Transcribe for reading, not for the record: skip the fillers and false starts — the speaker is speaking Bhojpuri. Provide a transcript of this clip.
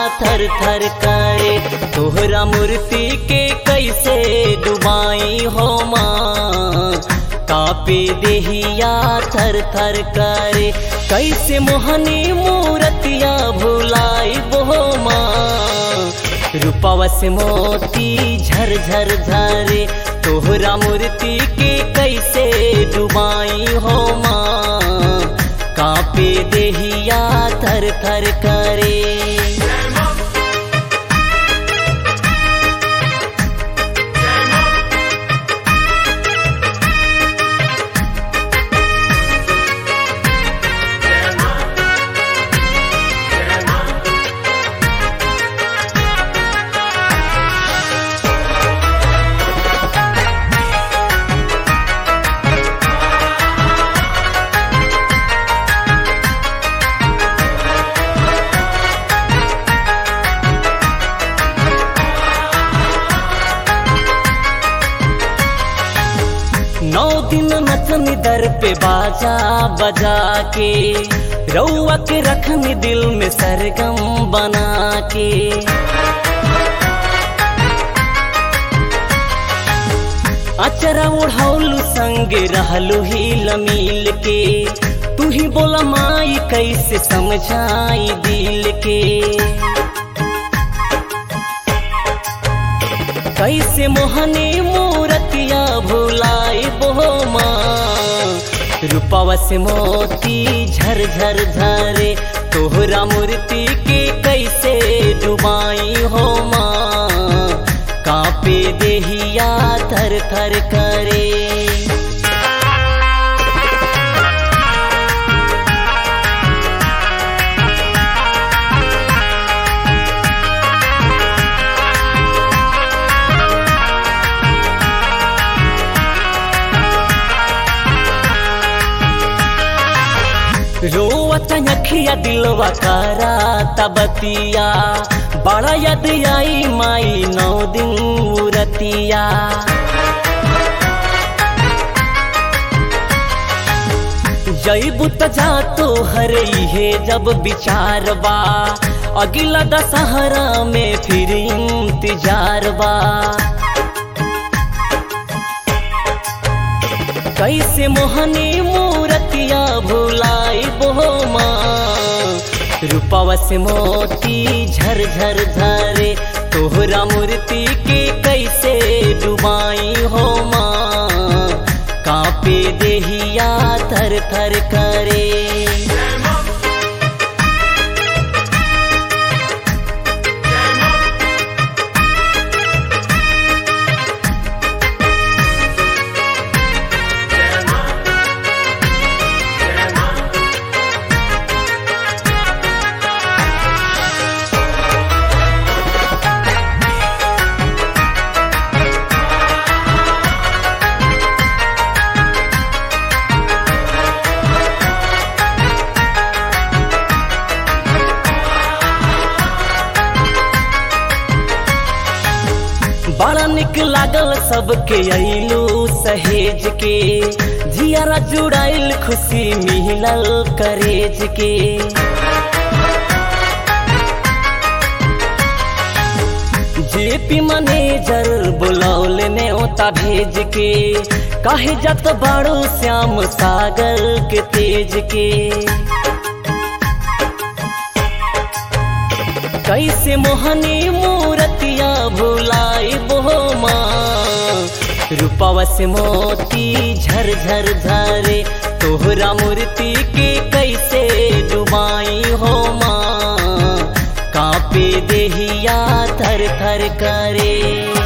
थर थर करे। तोहरा मूर्ति के कैसे डुबाई हो माँ, कापे देहिया थर थर करे। कैसे मोहनी मूर्तिया भुलाई बो माँ, रूपवा से मोती झर झर झरे। तोहरा मूर्ति के कैसे डुबाई हो माँ, कापे देहिया थर थर करे। नौ दिन नचनी दर पे बाजा बजा के, रउआ के रखनी दिल में सरगम बना के। अचरा उड़ौलू संगे रहलू हिल मिल के। तू ही बोला माई कैसे समझाई दिल के, कैसे मोहनी मूर्तिया भुलाई बो माँ, रूपवा से मोती झर झर झरे। तोहरा मूर्ति के कैसे डुबाई हो माँ, कापे देहिया थर थर करे। रोवत अखिया दिलवा करा तबतिया, बड़ा याद आई माई नौ दिन मूर्तिया। जईबू त जा तो हर है जब विचार बा, अगिला दशहरा में फिर इंतजार बा। कैसे मोहनी मूर्तिया भुलाई बो माँ, रूपवा से मोती झर झर झरे। तोहरा मूर्ति के कैसे डुबाई हो माँ, कापे देहिया थर थर करे। बड़ा निक लागल सबके अइलू सहेज के, जियारा जुड़ाइल खुशी मिलल करेज के। जेपी मैनेजर बुलौल ने ओता भेज के, काहे जत बाड़ो श्याम सागर के तेज के। कैसे मोहनी मूर्तिया भुलाई बो माँ, रूपवा से मोती झर झर झरे। तोहरा मूर्ति के कैसे डुबाई हो माँ, कापे देहिया थर थर करे।